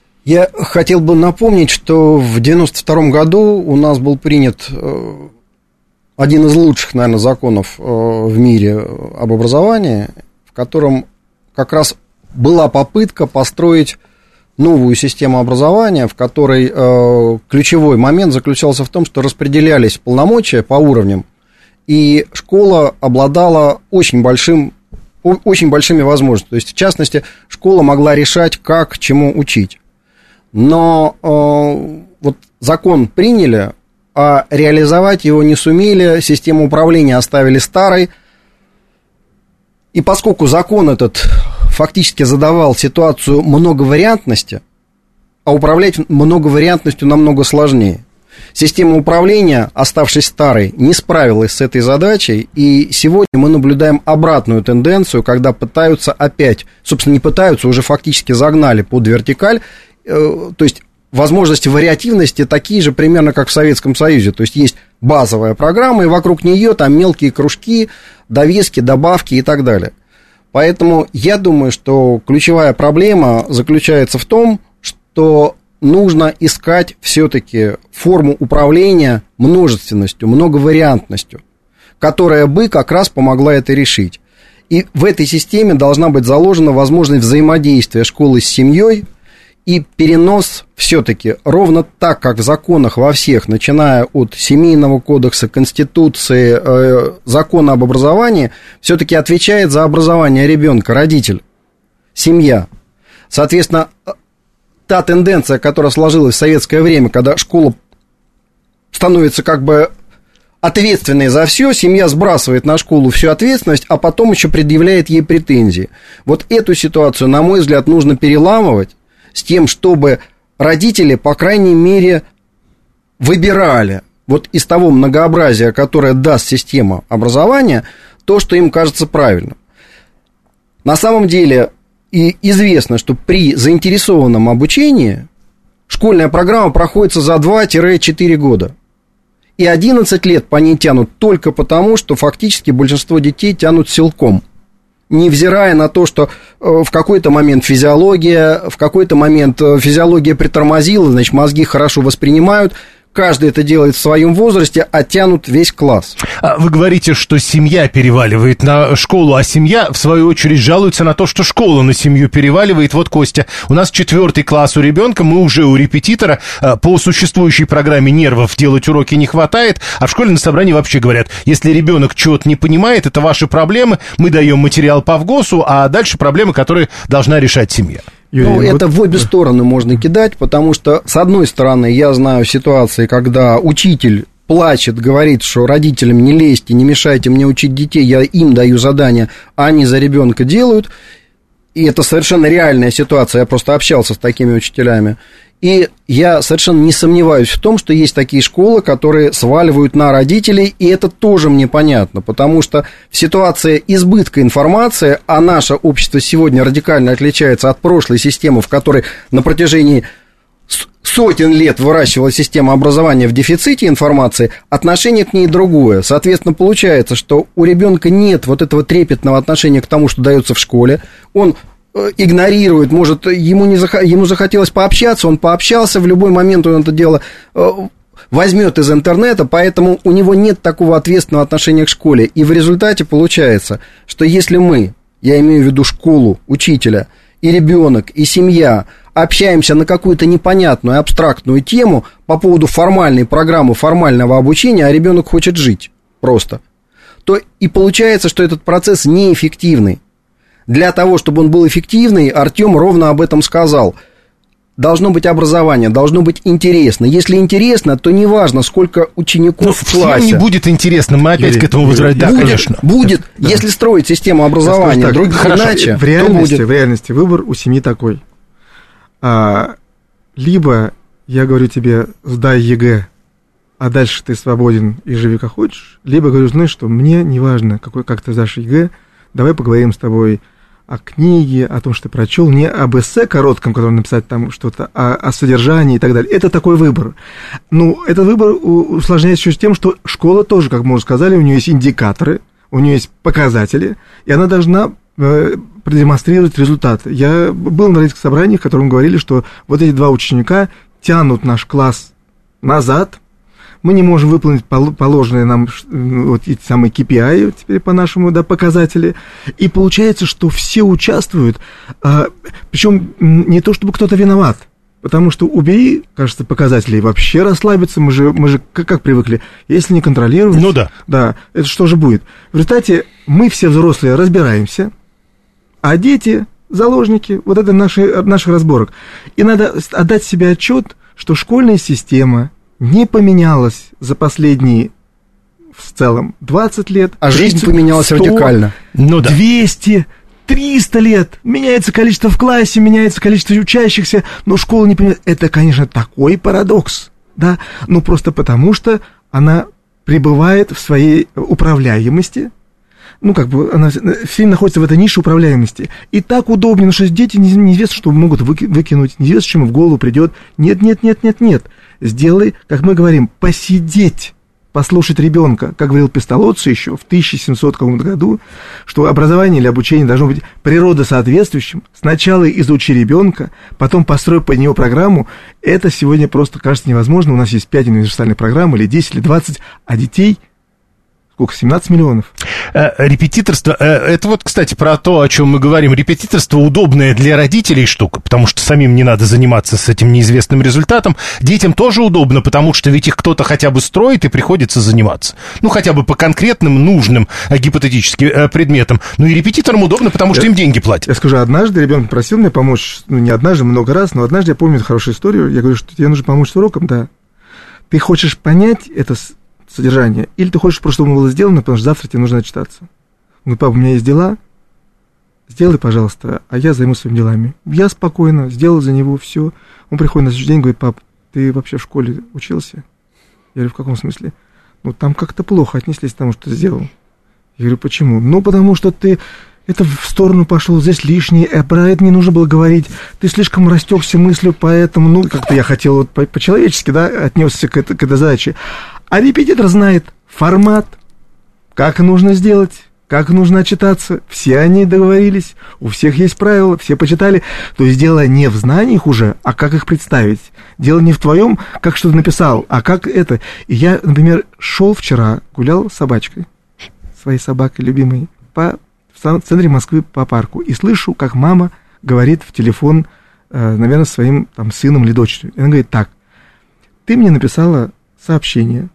Я хотел бы напомнить, что в девяносто втором году у нас был принят один из лучших, наверное, законов в мире об образовании, в котором как раз была попытка построить новую систему образования, в которой э, ключевой момент заключался в том, что распределялись полномочия по уровням, и школа обладала очень большим, очень большими возможностями. То есть, в частности, школа могла решать, как, чему учить. Но э, вот закон приняли, а реализовать его не сумели, систему управления оставили старой. И поскольку закон этот фактически задавал ситуацию многовариантности, а управлять многовариантностью намного сложнее, система управления, оставшись старой, не справилась с этой задачей, и сегодня мы наблюдаем обратную тенденцию, когда пытаются опять, собственно, не пытаются, уже фактически загнали под вертикаль, э, то есть возможности вариативности такие же примерно, как в Советском Союзе. То есть есть базовая программа, и вокруг нее там мелкие кружки, довески, добавки и так далее. Поэтому я думаю, что ключевая проблема заключается в том, что нужно искать все-таки форму управления множественностью, многовариантностью, которая бы как раз помогла это решить. И в этой системе должна быть заложена возможность взаимодействия школы с семьей и перенос все-таки ровно так, как в законах во всех, начиная от Семейного кодекса, Конституции, э, закона об образовании, все-таки отвечает за образование ребенка родитель, семья. Соответственно, та тенденция, которая сложилась в советское время, когда школа становится как бы ответственной за все, семья сбрасывает на школу всю ответственность, а потом еще предъявляет ей претензии. Вот эту ситуацию, на мой взгляд, нужно переламывать с тем, чтобы родители, по крайней мере, выбирали вот из того многообразия, которое даст система образования, то, что им кажется правильным. На самом деле, и известно, что при заинтересованном обучении школьная программа проходится за два-четыре года. И одиннадцать лет по ней тянут только потому, что фактически большинство детей тянут силком, невзирая на то, что в какой-то момент физиология, в какой-то момент физиология притормозила, значит, мозги хорошо воспринимают. Каждый это делает в своем возрасте, а тянут весь класс. Вы говорите, что семья переваливает на школу, а семья, в свою очередь, жалуется на то, что школа на семью переваливает. Вот, Костя, у нас четвертый класс у ребенка, мы уже у репетитора, по существующей программе нервов делать уроки не хватает, а в школе на собрании вообще говорят, если ребенок чего-то не понимает, это ваши проблемы, мы даем материал по ВГОСу, а дальше проблемы, которые должна решать семья. Юрий, ну, вот... это в обе стороны можно кидать, потому что, с одной стороны, я знаю ситуации, когда учитель плачет, говорит, что родителям не лезьте, не мешайте мне учить детей, я им даю задания, а они за ребенка делают. И это совершенно реальная ситуация, я просто общался с такими учителями. И я совершенно не сомневаюсь в том, что есть такие школы, которые сваливают на родителей, и это тоже мне понятно, потому что в ситуации избытка информации, а наше общество сегодня радикально отличается от прошлой системы, в которой на протяжении сотен лет выращивала система образования в дефиците информации, отношение к ней другое. Соответственно, получается, что у ребенка нет вот этого трепетного отношения к тому, что дается в школе, он игнорирует, может, ему, не зах... ему захотелось пообщаться, он пообщался, в любой момент он это дело возьмет из интернета, поэтому у него нет такого ответственного отношения к школе. И в результате получается, что если мы, я имею в виду школу, учителя, и ребенок, и семья, общаемся на какую-то непонятную, абстрактную тему по поводу формальной программы, формального обучения, а ребенок хочет жить просто, то и получается, что этот процесс неэффективный. Для того, чтобы он был эффективный, Артем ровно об этом сказал. Должно быть образование, должно быть интересно. Если интересно, то неважно, сколько учеников ну, в классе. Всем не будет интересно, мы опять Юрий, к этому возвращаемся. Да, будет, конечно. Будет, да. Если строить систему образования, так, других иначе, в реальности, то будет. В реальности выбор у семьи такой. А, либо я говорю тебе, сдай ЕГЭ, а дальше ты свободен и живи как хочешь, либо говорю, знаешь что, мне не важно, какой, как ты сдашь ЕГЭ, давай поговорим с тобой о книге, о том, что ты прочел, не об эссе коротком, которым написать там что-то, а о содержании и так далее. Это такой выбор. Ну, этот выбор усложняется еще с тем, что школа тоже, как мы уже сказали, у нее есть индикаторы, у нее есть показатели, и она должна э, продемонстрировать результаты. Я был на родительских собраниях, в котором говорили, что вот эти два ученика тянут наш класс назад, мы не можем выполнить положенные нам вот эти самые кей пи ай, теперь по-нашему, да, показатели. И получается, что все участвуют, а, причем не то, чтобы кто-то виноват, потому что убери, кажется, показатели, и вообще расслабиться, мы же, мы же как, как привыкли, если не контролировать. Ну да. Да, это что же будет? В результате мы все взрослые разбираемся, а дети заложники вот это наши, наших разборок. И надо отдать себе отчет, что школьная система не поменялась за последние, в целом, двадцать лет. А жизнь поменялась сто, радикально. Ну, да. двести, триста лет. Меняется количество в классе, меняется количество учащихся, но школа не поменяется. Это, конечно, такой парадокс, да, ну просто потому, что она пребывает в своей управляемости. Ну, как бы, она все находится в этой нише управляемости. И так удобнее, что дети неизвестно, что могут выкинуть, неизвестно, чем в голову придет. Нет, нет, нет, нет, нет. Сделай, как мы говорим, посидеть, послушать ребенка. Как говорил Песталоцци еще в тысяча семисотом году, что образование или обучение должно быть природосоответствующим. Сначала изучи ребенка, потом построй под него программу. Это сегодня просто кажется невозможно. У нас есть пять универсальных программ, или десять, или двадцать, а детей сколько, семнадцать миллионов. Репетиторство, это вот, кстати, про то, о чем мы говорим. Репетиторство удобная для родителей штука, потому что самим не надо заниматься с этим неизвестным результатом. Детям тоже удобно, потому что ведь их кто-то хотя бы строит и приходится заниматься. Ну, хотя бы по конкретным, нужным, гипотетически предметам. Ну, и репетиторам удобно, потому что я, им деньги платят. Я скажу, однажды ребенок просил меня помочь, ну, не однажды, много раз, но однажды я помню эту хорошую историю. Я говорю, что тебе нужно помочь с уроком, да. Ты хочешь понять это содержание, или ты хочешь просто, чтобы оно было сделано, потому что завтра тебе нужно отчитаться. Он говорит, папа, у меня есть дела, сделай, пожалуйста, а я займусь своими делами. Я спокойно сделал за него все. Он приходит на следующий день и говорит, пап, ты вообще в школе учился? Я говорю, в каком смысле? Ну, там как-то плохо отнеслись к тому, что ты сделал. Я говорю, почему? Ну, потому что ты это в сторону пошел, здесь лишнее, а про это не нужно было говорить. Ты слишком растекся мыслью, поэтому, ну, как-то я хотел вот по-человечески, да, отнесся к, это, к этой задаче. А репетитор знает формат, как нужно сделать, как нужно отчитаться. Все они договорились, у всех есть правила, все почитали. То есть дело не в знаниях уже, а как их представить. Дело не в твоем, как что-то написал, а как это. И я, например, шел вчера, гулял с собачкой, своей собакой любимой, по, в центре Москвы по парку, и слышу, как мама говорит в телефон, наверное, своим там, сыном или дочерью. И она говорит, так, ты мне написала сообщение,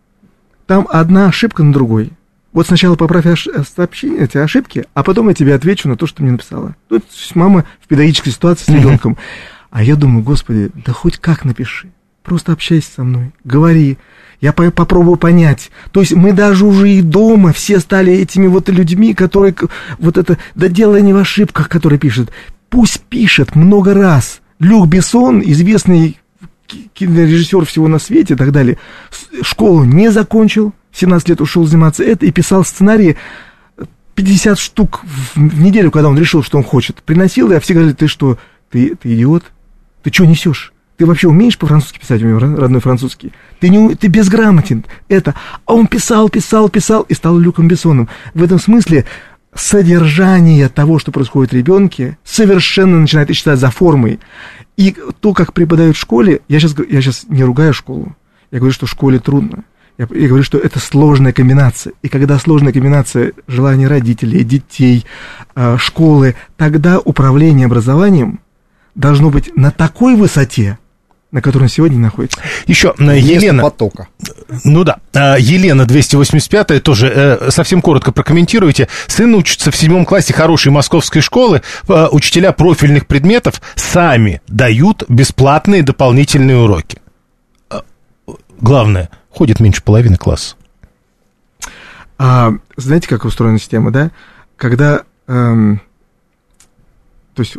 там одна ошибка на другой. Вот сначала поправь сообщения, эти ошибки, а потом я тебе отвечу на то, что ты мне написала. Тут мама в педагогической ситуации с ребенком. Mm-hmm. А я думаю, господи, да хоть как напиши. Просто общайся со мной, говори. Я по- попробую понять. То есть мы даже уже и дома все стали этими вот людьми, которые вот это, да дело не в ошибках, которые пишут. Пусть пишет много раз. Люк Бессон, известный кинорежиссер всего на свете и так далее, школу не закончил, в семнадцать лет ушел заниматься это и писал сценарии пятьдесят штук в неделю, когда он решил, что он хочет. Приносил, и все говорили, ты что, ты, ты идиот? Ты что несешь? Ты вообще умеешь по-французски писать, у него родной французский? Ты, не, ты безграмотен, это. А он писал, писал, писал и стал Люком Бессоном. В этом смысле содержание того, что происходит в ребенке, совершенно начинает исчезать за формой. И то, как преподают в школе, я сейчас, я сейчас не ругаю школу, я говорю, что в школе трудно. Я, я говорю, что это сложная комбинация. И когда сложная комбинация желаний родителей, детей, э, школы, тогда управление образованием должно быть на такой высоте, на которой он сегодня находится. Еще Елена. Потока. Ну да. Елена двести восемьдесят пятая тоже э, совсем коротко прокомментируйте. Сын учится в седьмом классе хорошей московской школы. Э, учителя профильных предметов сами дают бесплатные дополнительные уроки. Э, главное, ходит меньше половины класса. А, знаете, как устроена система, да? Когда, эм, то есть,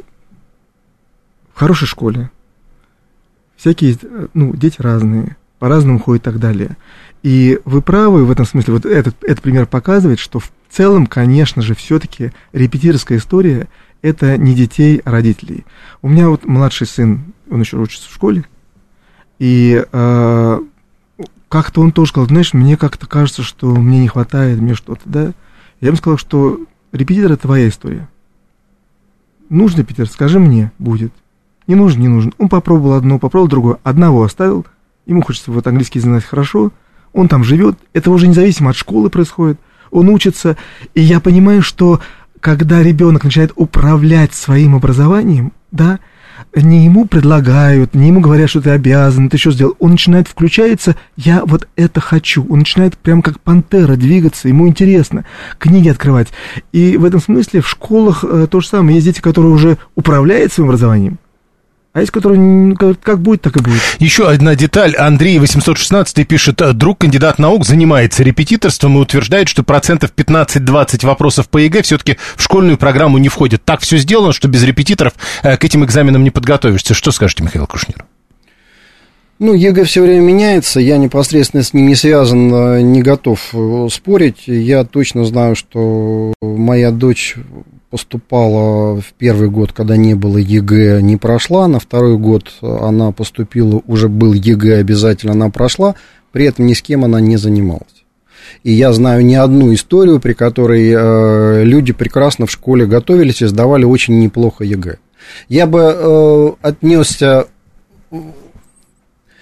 в хорошей школе всякие, ну, дети разные, по-разному ходят и так далее. И вы правы в этом смысле, вот этот, этот пример показывает, что в целом, конечно же, все-таки репетиторская история – это не детей, а родителей. У меня вот младший сын, он еще учится в школе, и э, как-то он тоже сказал, знаешь, мне как-то кажется, что мне не хватает, мне что-то, да. Я ему сказал, что репетитор – это твоя история. Нужен репетитор, скажи мне, будет. Не нужен, не нужен. Он попробовал одно, попробовал другое. Одного оставил. Ему хочется вот английский знать хорошо. Он там живет. Это уже независимо от школы происходит. Он учится. И я понимаю, что когда ребенок начинает управлять своим образованием, да, не ему предлагают, не ему говорят, что ты обязан, ты что сделал. Он начинает включаться, я вот это хочу. Он начинает прям как пантера двигаться, ему интересно книги открывать. И в этом смысле в школах э, то же самое. Есть дети, которые уже управляют своим образованием, а есть, которые как будет, так и будет. Еще одна деталь. Андрей восемьсот шестнадцать пишет, друг кандидат наук занимается репетиторством и утверждает, что процентов пятнадцать-двадцать вопросов по ЕГЭ все-таки в школьную программу не входят. Так все сделано, что без репетиторов к этим экзаменам не подготовишься. Что скажете, Михаил Кушнир? Ну, ЕГЭ все время меняется, я непосредственно с ним не связан, не готов спорить. Я точно знаю, что моя дочь поступала в первый год, когда не было ЕГЭ, не прошла, на второй год она поступила, уже был ЕГЭ обязательно, она прошла, при этом ни с кем она не занималась. И я знаю не одну историю, при которой э, люди прекрасно в школе готовились и сдавали очень неплохо ЕГЭ. Я бы э, отнесся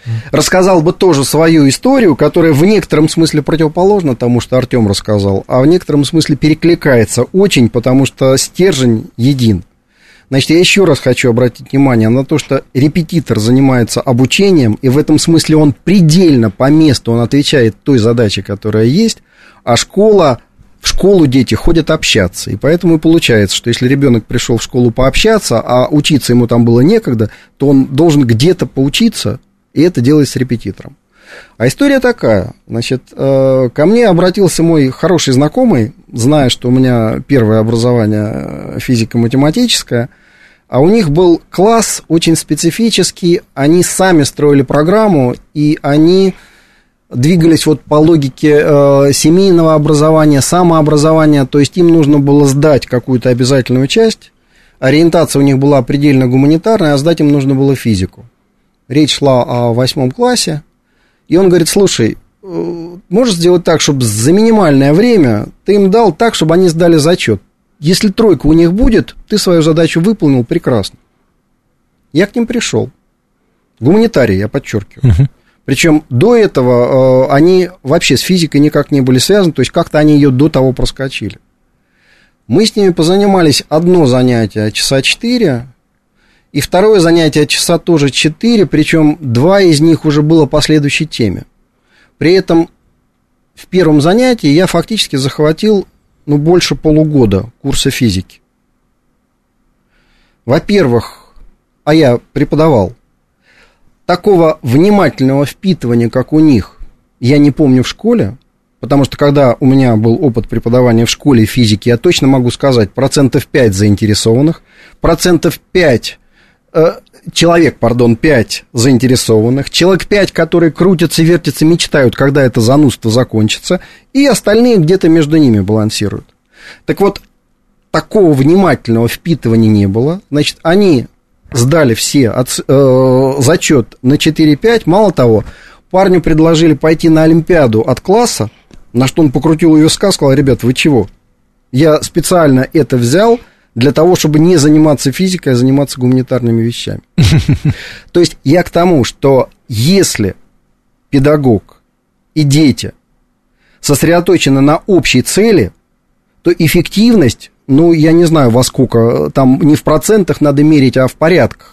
рассказал бы тоже свою историю, которая в некотором смысле противоположна тому, что Артем рассказал, а в некотором смысле перекликается очень, потому что стержень един. Значит, я еще раз хочу обратить внимание на то, что репетитор занимается обучением, и в этом смысле он предельно по месту, он отвечает той задаче, которая есть, а школа, в школу дети ходят общаться, и поэтому и получается, что если ребенок пришел в школу пообщаться, а учиться ему там было некогда, то он должен где-то поучиться, и это делать с репетитором. А история такая, значит, ко мне обратился мой хороший знакомый, зная, что у меня первое образование физико-математическое, а у них был класс очень специфический, они сами строили программу, и они двигались вот по логике э, семейного образования, самообразования, то есть им нужно было сдать какую-то обязательную часть, ориентация у них была предельно гуманитарная, а сдать им нужно было физику. Речь шла о восьмом классе. И он говорит, слушай, можешь сделать так, чтобы за минимальное время ты им дал так, чтобы они сдали зачет. Если тройка у них будет, ты свою задачу выполнил прекрасно. Я к ним пришел. Гуманитарий, я подчеркиваю. Uh-huh. Причем до этого э, они вообще с физикой никак не были связаны, то есть как-то они ее до того проскочили. Мы с ними позанимались одно занятие часа четыре, и второе занятие часа тоже четыре, причем два из них уже было по следующей теме. При этом в первом занятии я фактически захватил, ну, больше полугода курса физики. Во-первых, а я преподавал, такого внимательного впитывания, как у них, я не помню в школе, потому что когда у меня был опыт преподавания в школе физики, я точно могу сказать, процентов пять заинтересованных, процентов пять... человек, пардон, пять заинтересованных, человек пять, которые крутятся, вертятся, мечтают, когда это занудство закончится, и остальные где-то между ними балансируют. Так вот, такого внимательного впитывания не было. Значит, они сдали все от, э, зачет на четыре-пять. Мало того, парню предложили пойти на Олимпиаду от класса, на что он покрутил у виска, сказал, ребят, вы чего? Я специально это взял для того, чтобы не заниматься физикой, а заниматься гуманитарными вещами. То есть я к тому, что если педагог и дети сосредоточены на общей цели, то эффективность, ну, я не знаю, во сколько, там не в процентах надо мерить, а в порядках.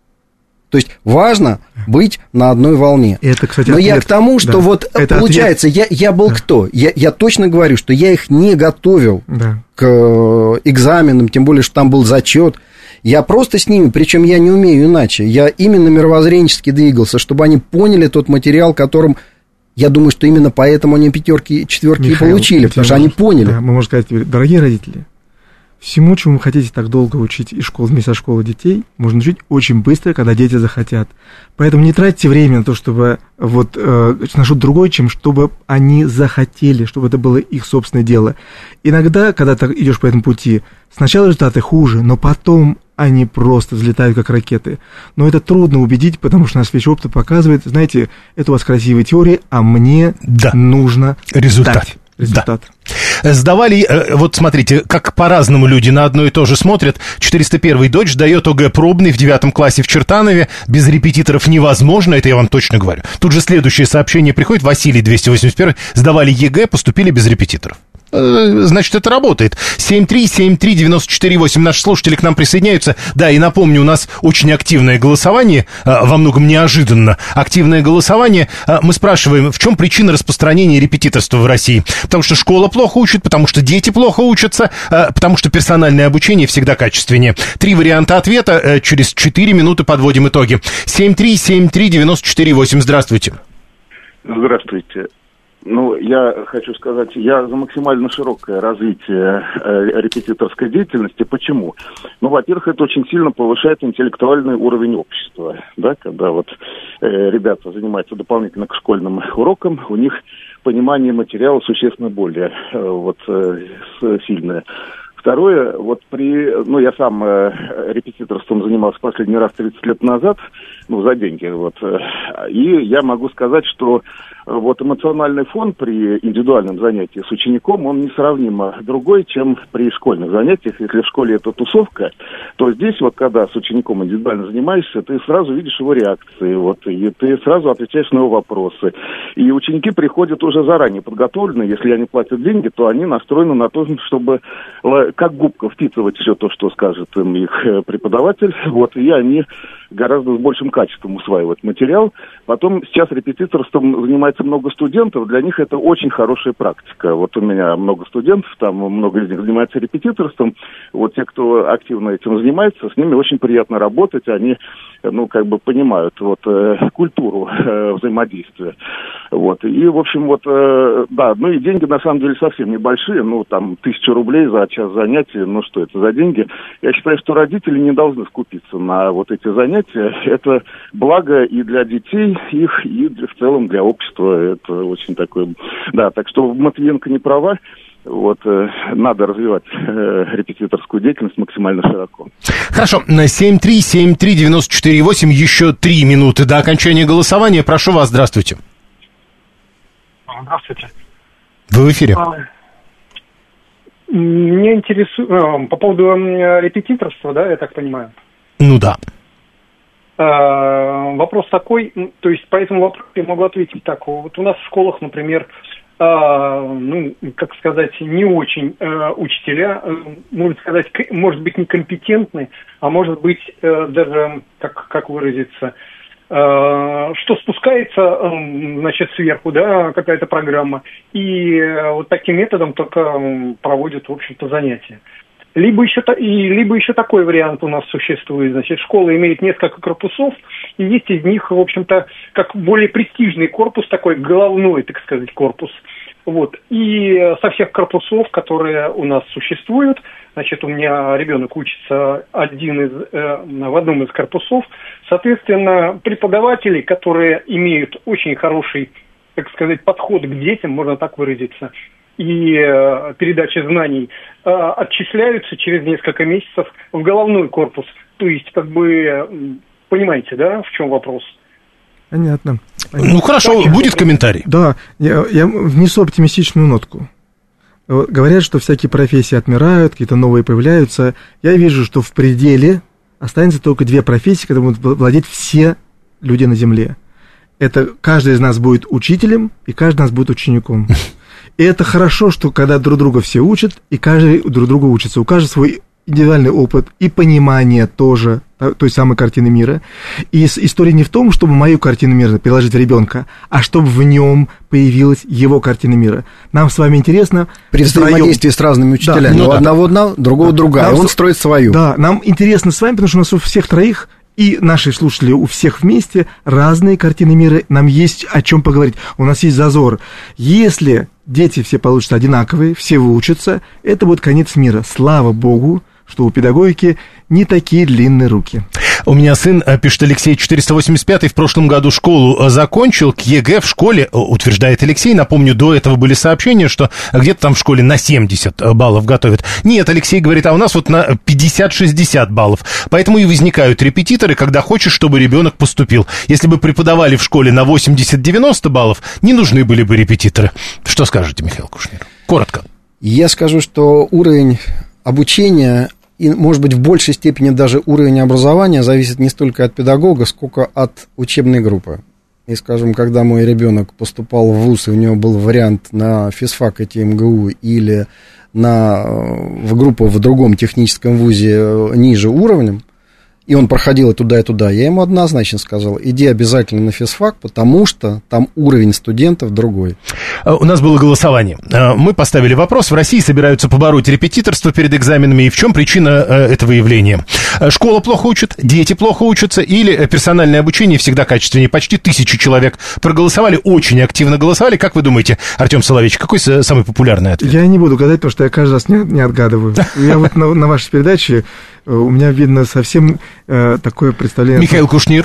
То есть важно быть на одной волне. Это, кстати, Но ответ. я к тому, что да. вот это получается, я, я был да. кто? Я, я точно говорю, что я их не готовил да. к экзаменам, тем более, что там был зачет. Я просто с ними, причем я не умею иначе. Я именно мировоззренчески двигался, чтобы они поняли тот материал, которым, я думаю, что именно поэтому они пятерки, четверки и получили, потому что они поняли. Да, мы можем сказать, дорогие родители, всему, чему вы хотите так долго учить из школы, вместе со школы детей, можно учить очень быстро, когда дети захотят. Поэтому не тратьте время на то, чтобы вот э, на что-то другое, чем чтобы они захотели, чтобы это было их собственное дело. Иногда, когда ты идешь по этому пути, сначала результаты хуже, но потом они просто взлетают как ракеты. Но это трудно убедить, потому что наш весь опыт показывает, знаете, это у вас красивые теории, а мне да. нужно результат. Дать. Результат. Да. Сдавали, вот смотрите, как по-разному люди на одно и то же смотрят. четыреста первая дочь дает ОГЭ пробный в девятом классе в Чертанове. Без репетиторов невозможно, это я вам точно говорю. Тут же следующее сообщение приходит. Василий, двести восемьдесят один, сдавали ЕГЭ, поступили без репетиторов. Значит, это работает. семь три семь три девять четыре восемь. Наши слушатели к нам присоединяются. Да, и напомню, у нас очень активное голосование, во многом неожиданно активное голосование. Мы спрашиваем, в чем причина распространения репетиторства в России? Потому что школа плохо учит, потому что дети плохо учатся, потому что персональное обучение всегда качественнее. Три варианта ответа. Через четыре минуты подводим итоги. семь три семь три девять четыре восемь. Здравствуйте. Здравствуйте. Ну, я хочу сказать, я за максимально широкое развитие э, репетиторской деятельности. Почему? Ну, во-первых, это очень сильно повышает интеллектуальный уровень общества, да, когда вот э, ребята занимаются дополнительно к школьным урокам, у них понимание материала существенно более э, вот, э, сильное. Второе, вот при, ну, я сам э, репетиторством занимался последний раз тридцать лет назад, ну, за деньги, вот, э, и я могу сказать, что вот эмоциональный фон при индивидуальном занятии с учеником, он несравнимо другой, чем при школьных занятиях. Если в школе это тусовка, то здесь вот, когда с учеником индивидуально занимаешься, ты сразу видишь его реакции, вот, и ты сразу отвечаешь на его вопросы. И ученики приходят уже заранее подготовлены, если они платят деньги, то они настроены на то, чтобы как губка впитывать все то, что скажет им их преподаватель, вот, и они гораздо с большим качеством усваивают материал. Потом сейчас репетиторством занимается много студентов, для них это очень хорошая практика. Вот у меня много студентов, там много из них занимается репетиторством. Вот те, кто активно этим занимается, с ними очень приятно работать, они, ну, как бы понимают вот э, культуру э, взаимодействия. Вот. И, в общем, вот, э, да, ну и деньги на самом деле совсем небольшие, ну, там, тысячу рублей за час занятий, ну, что это за деньги? Я считаю, что родители не должны скупиться на вот эти занятия. Это благо и для детей их, и в целом для общества. Это очень такое... Да, так что Матвиенко не права. Вот, э, надо развивать э, репетиторскую деятельность максимально широко. Хорошо, на семь три семь три девяносто четыре восемь, еще три минуты до окончания голосования. Прошу вас, здравствуйте. Здравствуйте. Вы в эфире. А, меня интересует... А, по поводу репетиторства, да, я так понимаю? Ну да. А, вопрос такой, то есть по этому вопросу я могу ответить так. Вот у нас в школах, например, а, ну, как сказать, не очень а, учителя, а, можно сказать, к, может быть, некомпетентны, а может быть, а, даже, как, как выразиться, а, что спускается, а, значит, сверху, да, какая-то программа, и а, вот таким методом только проводят, в общем-то, занятия. Либо еще, и, либо еще такой вариант у нас существует. Значит, школа имеет несколько корпусов, и есть из них, в общем-то, как более престижный корпус, такой головной, так сказать, корпус. Вот. И со всех корпусов, которые у нас существуют, значит, у меня ребенок учится один из, э, в одном из корпусов, соответственно, преподаватели, которые имеют очень хороший, так сказать, подход к детям, можно так выразиться, и э, передача знаний э, отчисляются через несколько месяцев в головной корпус. То есть, как бы, э, понимаете, да, в чем вопрос? Понятно. Понятно. Ну, хорошо, так, будет комментарий? Да, я, я внесу оптимистичную нотку. Говорят, что всякие профессии отмирают, какие-то новые появляются. Я вижу, что в пределе останется только две профессии, которые будут владеть все люди на Земле. Это каждый из нас будет учителем, и каждый из нас будет учеником. И это хорошо, что когда друг друга все учат, и каждый друг друга учится. У каждого свой индивидуальный опыт и понимание тоже той самой картины мира. И история не в том, чтобы мою картину мира переложить в ребенка, а чтобы в нем появилась его картина мира. Нам с вами интересно... При взаимодействии с разными учителями. Да, у да. одного одна, другого другая. Нам, он строит свою. Да, нам интересно с вами, потому что у нас у всех троих... И наши слушатели у всех вместе разные картины мира, нам есть о чем поговорить, у нас есть зазор. Если дети все получатся одинаковые, все выучатся, это будет конец мира. Слава Богу, что у педагогики не такие длинные руки. У меня сын, пишет Алексей, четыреста восемьдесят пятый, в прошлом году школу закончил, к ЕГЭ в школе, утверждает Алексей, напомню, до этого были сообщения, что где-то там в школе на семьдесят баллов готовят. Нет, Алексей говорит, а у нас вот на пятьдесят-шестьдесят баллов. Поэтому и возникают репетиторы, когда хочешь, чтобы ребенок поступил. Если бы преподавали в школе на восемьдесят-девяносто баллов, не нужны были бы репетиторы. Что скажете, Михаил Кушнир? Коротко. Я скажу, что уровень обучения и, может быть, в большей степени даже уровень образования зависит не столько от педагога, сколько от учебной группы. И, скажем, когда мой ребенок поступал в вуз, и у него был вариант на физфак и ТМГУ или на, в группу в другом техническом вузе ниже уровнем, и он проходил и туда, и туда, я ему однозначно сказал, иди обязательно на физфак, потому что там уровень студентов другой. У нас было голосование. Мы поставили вопрос. В России собираются побороть репетиторство перед экзаменами. И в чем причина этого явления? Школа плохо учит, дети плохо учатся, или персональное обучение всегда качественнее? Почти тысячу человек проголосовали, очень активно голосовали. Как вы думаете, Артем Соловейевич, какой самый популярный ответ? Я не буду гадать, потому что я каждый раз не, не отгадываю. Я вот на, на вашей передаче, у меня видно совсем э, такое представление... Михаил Кушнир.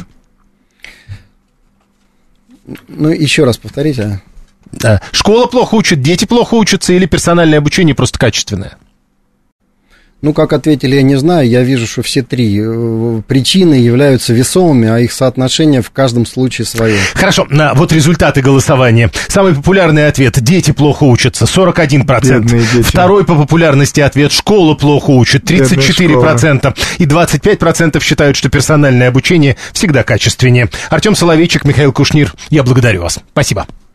Ну, еще раз повторите. Да. Школа плохо учит, дети плохо учатся, или персональное обучение просто качественное? Ну, как ответили, я не знаю. Я вижу, что все три причины являются весомыми, а их соотношение в каждом случае свое. Хорошо, вот результаты голосования. Самый популярный ответ – дети плохо учатся, сорок один процент. Второй по популярности ответ – школа плохо учит, тридцать четыре процента. И двадцать пять процентов считают, что персональное обучение всегда качественнее. Артем Соловейчик, Михаил Кушнир, я благодарю вас. Спасибо.